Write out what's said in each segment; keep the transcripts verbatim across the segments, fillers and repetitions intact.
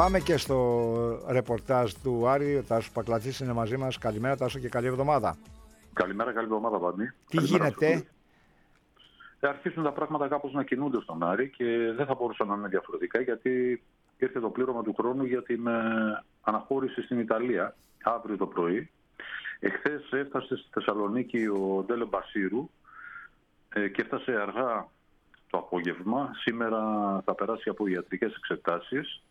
Πάμε και στο ρεπορτάζ του Άρη. Ο Τάσος Πακλατζής είναι μαζί μας. Καλημέρα Τάσο και καλή εβδομάδα. Καλημέρα, καλή εβδομάδα Βάνη. Τι καλημέρα γίνεται? Θα αρχίσουν τα πράγματα κάπως να κινούνται στον Άρη και δεν θα μπορούσαν να είναι διαφορετικά, γιατί ήρθε το πλήρωμα του χρόνου για την ε, αναχώρηση στην Ιταλία αύριο το πρωί. Εχθές έφτασε στη Θεσσαλονίκη ο Ντέλε Μπασίρου ε, και έφτασε αργά το απόγευμα. Σήμερα θα περάσει από ιατρικές εξετάσεις.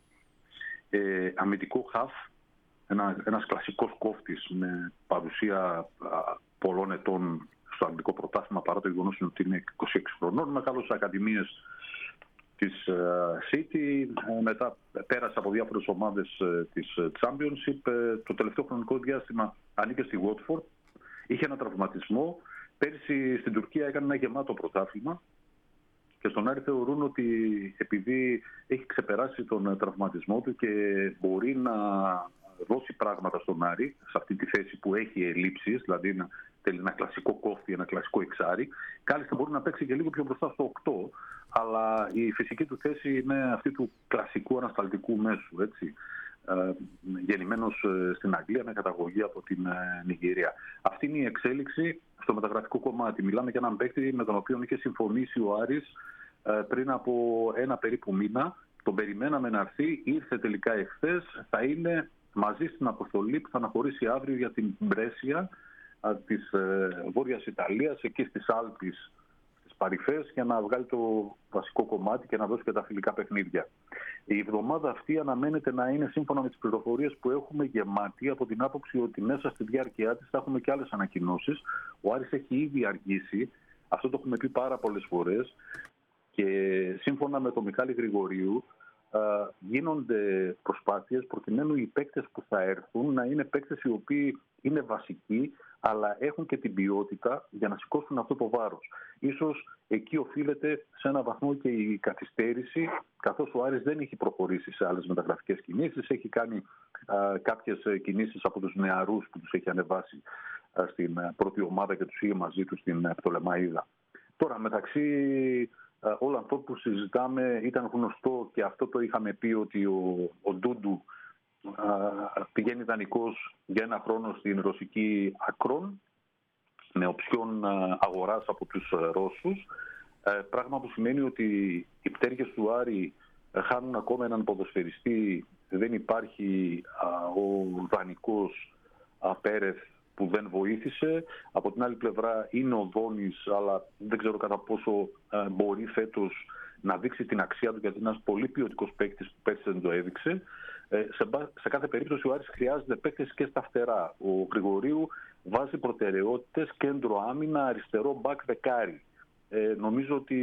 Ε, αμυντικό χαφ, ένα, ένας κλασικός κόφτης με παρουσία α, πολλών ετών στο αγγλικό πρωτάθλημα, παρά το γεγονός ότι είναι είκοσι έξι χρονών, μεγάλος ακαδημίες της uh, City, μετά πέρασε από διάφορες ομάδες uh, της Championship. Uh, το τελευταίο χρονικό διάστημα ανήκε στη Watford, είχε ένα τραυματισμό. Πέρσι στην Τουρκία έκανε ένα γεμάτο πρωτάθλημα και στον Άρη θεωρούν ότι επειδή έχει ξεπεράσει τον τραυματισμό του και μπορεί να δώσει πράγματα στον Άρη σε αυτή τη θέση που έχει ελλείψεις, δηλαδή να θέλει ένα κλασικό κόφτη, ένα κλασικό εξάρι, κάλλιστα μπορεί να παίξει και λίγο πιο μπροστά στο οκτώ, αλλά η φυσική του θέση είναι αυτή του κλασικού ανασταλτικού μέσου, έτσι. Ε, γεννημένος στην Αγγλία με καταγωγή από την ε, Νιγηρία. Αυτή είναι η εξέλιξη στο μεταγραφικό κομμάτι. Μιλάμε για έναν παίκτη με τον οποίο είχε συμφωνήσει ο Άρης ε, πριν από ένα περίπου μήνα. Τον περιμέναμε να έρθει, ήρθε τελικά εχθές. Θα είναι μαζί στην αποστολή που θα αναχωρήσει αύριο για την Μπρέσια ε, της ε, Βόρειας Ιταλίας, εκεί στις Άλπεις, στις Παρυφές, για να βγάλει το βασικό κομμάτι και να δώσει και τα φιλικά παιχνίδια. Η εβδομάδα αυτή αναμένεται να είναι, σύμφωνα με τις πληροφορίες που έχουμε, γεμάτη από την άποψη ότι μέσα στη διάρκεια της θα έχουμε και άλλες ανακοινώσεις. Ο Άρης έχει ήδη αργήσει, αυτό το έχουμε πει πάρα πολλές φορές, και σύμφωνα με τον Μιχάλη Γρηγορίου γίνονται προσπάθειες προκειμένου οι παίκτες που θα έρθουν να είναι παίκτες οι οποίοι είναι βασικοί, αλλά έχουν και την ποιότητα για να σηκώσουν αυτό το βάρος. Ίσως εκεί οφείλεται σε ένα βαθμό και η καθυστέρηση, καθώς ο Άρης δεν έχει προχωρήσει σε άλλες μεταγραφικές κινήσεις. Έχει κάνει α, κάποιες κινήσεις από τους νεαρούς που τους έχει ανεβάσει α, στην πρώτη ομάδα και τους είχε μαζί του στην Πτολεμαΐδα. Τώρα, μεταξύ α, όλων αυτών που συζητάμε, ήταν γνωστό και αυτό το είχαμε πει, ότι ο, ο Ντούντου Uh, πηγαίνει δανεικός για ένα χρόνο στην ρωσική Ακρόν με οψιόν uh, αγοράς από τους uh, Ρώσους, uh, πράγμα που σημαίνει ότι οι πτέρυγες του Άρη uh, χάνουν ακόμα έναν ποδοσφαιριστή. Δεν υπάρχει uh, ο δανεικός uh, Πέρεθ που δεν βοήθησε. Από την άλλη πλευρά είναι ο Δόνης, αλλά δεν ξέρω κατά πόσο uh, μπορεί φέτος να δείξει την αξία του, γιατί είναι ένας πολύ ποιοτικός παίκτης που πέρσι δεν το έδειξε. Ε, σε, σε κάθε περίπτωση ο Άρης χρειάζεται παίκτες και στα φτερά. Ο Γρηγορίου βάζει προτεραιότητες, κέντρο άμυνα, αριστερό μπακ, δεκάρι. Ε, νομίζω ότι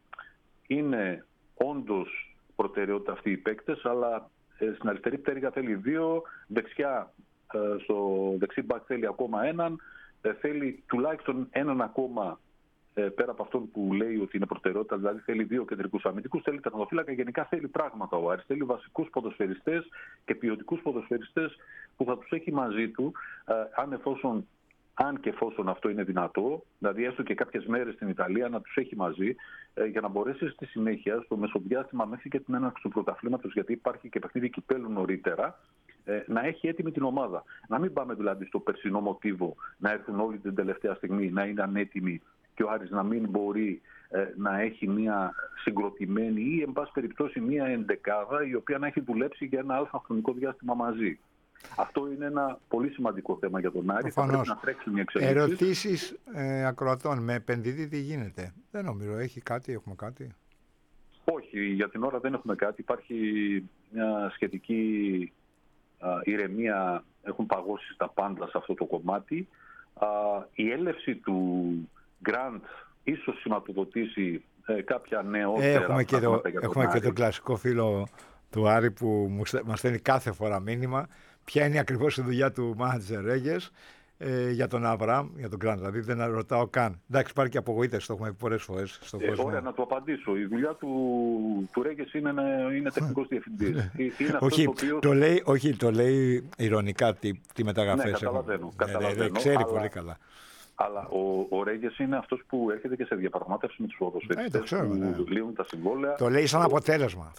είναι όντως προτεραιότητα αυτοί οι παίκτες, αλλά ε, στην αριστερή πτέρυγα θέλει δύο, δεξιά, ε, στο δεξί μπακ θέλει ακόμα έναν, ε, θέλει τουλάχιστον έναν ακόμα, πέρα από αυτόν που λέει ότι είναι προτεραιότητα, δηλαδή θέλει δύο κεντρικούς αμυντικούς, θέλει τερματοφύλακα, γενικά θέλει πράγματα ο Άρης. Θέλει βασικούς ποδοσφαιριστές και ποιοτικούς ποδοσφαιριστές που θα τους έχει μαζί του, αν, εφόσον, αν και εφόσον αυτό είναι δυνατό, δηλαδή έστω και κάποιες μέρες στην Ιταλία να τους έχει μαζί, για να μπορέσει στη συνέχεια, στο μεσοδιάστημα μέχρι και την έναρξη του πρωταθλήματος, γιατί υπάρχει και παιχνίδι κυπέλλου νωρίτερα, να έχει έτοιμη την ομάδα. Να μην πάμε δηλαδή στο περσινό μοτίβο, να έρθουν όλοι την τελευταία στιγμή, να είναι ανέτοιμοι και ο Άρης να μην μπορεί ε, να έχει μια συγκροτημένη ή εν πάση περιπτώσει μια ενδεκάδα η οποία να έχει δουλέψει για ένα άλλο χρονικό διάστημα μαζί. Αυτό είναι ένα πολύ σημαντικό θέμα για τον Άρη. Θα πρέπει να τρέξουν οι εξελίξεις. Ερωτήσεις ε, ακροατών. Με επενδυτή τι γίνεται? Δεν νομίζω. Έχει κάτι, έχουμε κάτι? Όχι, για την ώρα δεν έχουμε κάτι. Υπάρχει μια σχετική α, ηρεμία. Έχουν παγώσει τα πάντα σε αυτό το κομμάτι. Α, η έλευση του Γκραντ ίσως σηματοδοτήσει ε, κάποια νεότερα. Έχουμε και, το, έχουμε και τον κλασικό φίλο του Άρη που μας στέλνει κάθε φορά μήνυμα. Ποια είναι ακριβώς η δουλειά του μάνατζερ Ρέγες ε, για τον Αβραάμ, για τον Γκραντ? Δηλαδή δεν ρωτάω καν. Εντάξει, υπάρχει και απογοήτευση, το έχουμε πει πολλές φορές στον ε, κόσμο. Ωραία, να το απαντήσω. Η δουλειά του, του Ρέγες είναι, είναι τεχνικός διευθυντής. είναι όχι, το, οποίο... το λέει, όχι, το λέει ειρωνικά τι, τι μεταγραφές. Ναι, καταλαβαίνω. καταλαβαίνω δεν ξέρει αλλά... πολύ καλά. Αλλά ο, ο Ρέγες είναι αυτός που έρχεται και σε διαπραγμάτευση με τους ποδοσφαιριστές που λύγουν τα συμβόλαια. Το λέει σαν αποτέλεσμα αυτό.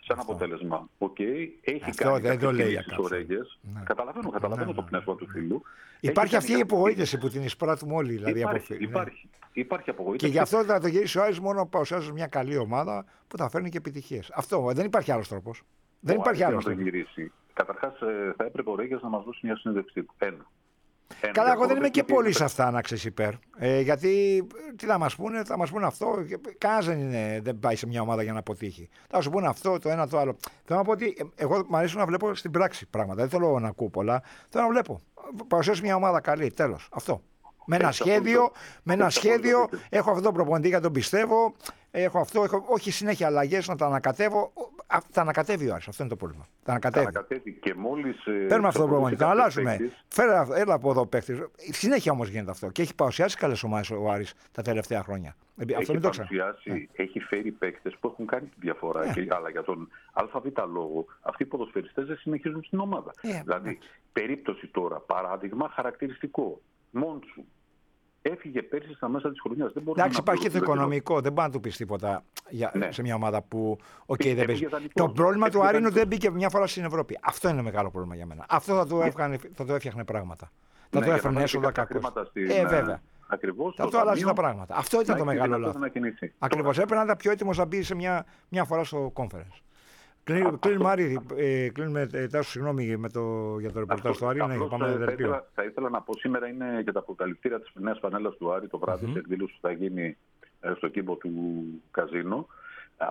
σε ένα αποτέλεσμα. Okay. Έχει αυτό κάνει δεν το λέει ο Ρέγγες. Ναι. Καταλαβαίνω, καταλαβαίνω ναι, ναι, ναι. το πνεύμα του φίλου. Υπάρχει αυτή η απογοήτευση που την εισπράττουμε όλοι. Δηλαδή, υπάρχει, από... υπάρχει, ναι. υπάρχει απογοήτευση. Και γι' αυτό θα το γυρίσει ο Άρης μόνο παρουσιάζει μια καλή ομάδα που θα φέρνει και επιτυχίες. Αυτό δεν υπάρχει άλλος τρόπος. Δεν υπάρχει άλλος τρόπος. Καταρχάς, θα έπρεπε ο Ρέγγες να μας δώσει μια συνέντευξή του. Ένα. Ένα. Καλά, εγώ δεν είμαι και πολύ σε αυτά να ξέρεις υπέρ. Ε, γιατί τι θα μας πούνε, θα μας πούνε αυτό. Κανένας δεν, δεν πάει σε μια ομάδα για να αποτύχει. Θα σου πούνε αυτό, το ένα, το άλλο. Θέλω να πω ότι εγώ μου αρέσει να βλέπω στην πράξη πράγματα. Δεν θέλω να ακούω πολλά. Θέλω να βλέπω. Παρουσιάσει μια ομάδα καλή. Τέλος. Αυτό. Με ένα σχέδιο, με ένα σχέδιο έχω αυτόν τον προπονητή για τον πιστεύω. Έχω αυτό, έχω, όχι συνέχεια αλλαγές να τα ανακατεύω. Τα ανακατεύει ο Άρης, αυτό είναι το πρόβλημα. Τα ανακατεύει. ανακατεύει και μόλις. Παίρνουμε αυτό το προπονητή, τα αλλάζουμε. Φέρε, έλα από εδώ παίχτης. Συνέχεια όμως γίνεται αυτό. Και έχει παρουσιάσει καλές ομάδες ο Άρης τα τελευταία χρόνια. Έχει αυτό μην το ξέρω. Ναι. Έχει φέρει παίκτες που έχουν κάνει τη διαφορά. Ναι. Και, αλλά για τον ΑΒ λόγο, αυτοί οι ποδοσφαιριστές δεν συνεχίζουν στην ομάδα. Ναι. Δηλαδή, ναι. περίπτωση τώρα, παράδειγμα χαρακτηριστικό. Μόντσου. Έφυγε πέρσι στα μέσα της χρονιάς. Εντάξει, υπάρχει και το οικονομικό. Δεν μπορεί να του πει τίποτα για, ναι. σε μια ομάδα που. Okay, δεν παίζει. Το πρόβλημα του Άρη είναι ότι δεν μπήκε μια φορά στην Ευρώπη. Αυτό είναι μεγάλο πρόβλημα για μένα. Αυτό θα του έφτιαχνε, θα το έφτιαχνε πράγματα. Θα ναι, το έφερνε έσοδα κακό. Ε, βέβαια. Ακριβώς, θα το αλλάζει τα πράγματα. Αυτό ήταν το μεγάλο λάθος. Ακριβώς. Έπρεπε να ήταν πιο έτοιμος να μπει σε μια, μια φορά στο conference. Κλείνουμε, Άρη, ε, κλείνουμε ε, τάσου, συγγνώμη με το, για το ρεπορτάζ του Άρη. Ναι, θα, ήθελα, θα ήθελα να πω σήμερα είναι και τα αποκαλυπτήρια της νέας πανέλας του Άρη το βράδυ, mm-hmm. σε εκδήλωση που θα γίνει ε, στο κήπο του Καζίνο. Α,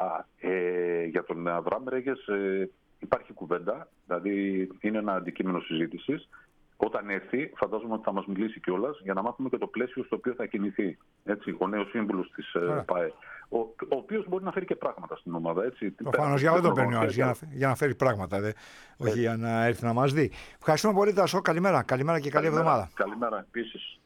ε, για τον Αβραάμ Ρέγγες ε, υπάρχει κουβέντα, δηλαδή είναι ένα αντικείμενο συζήτησης. Όταν έρθει, φαντάζομαι ότι θα μας μιλήσει κιόλας για να μάθουμε και το πλαίσιο στο οποίο θα κινηθεί. Έτσι, ο νέος σύμβουλος της ε, ΠΑΕ. Ο, ο οποίος μπορεί να φέρει και πράγματα στην ομάδα. Προφανώς, για αυτό τον παίρνει ο Άρης, για, για να φέρει πράγματα, δε, όχι για να έρθει να μας δει. Ευχαριστούμε πολύ, Τάσο. Καλημέρα. Καλημέρα και καλή καλημέρα, εβδομάδα. Καλημέρα επίσης.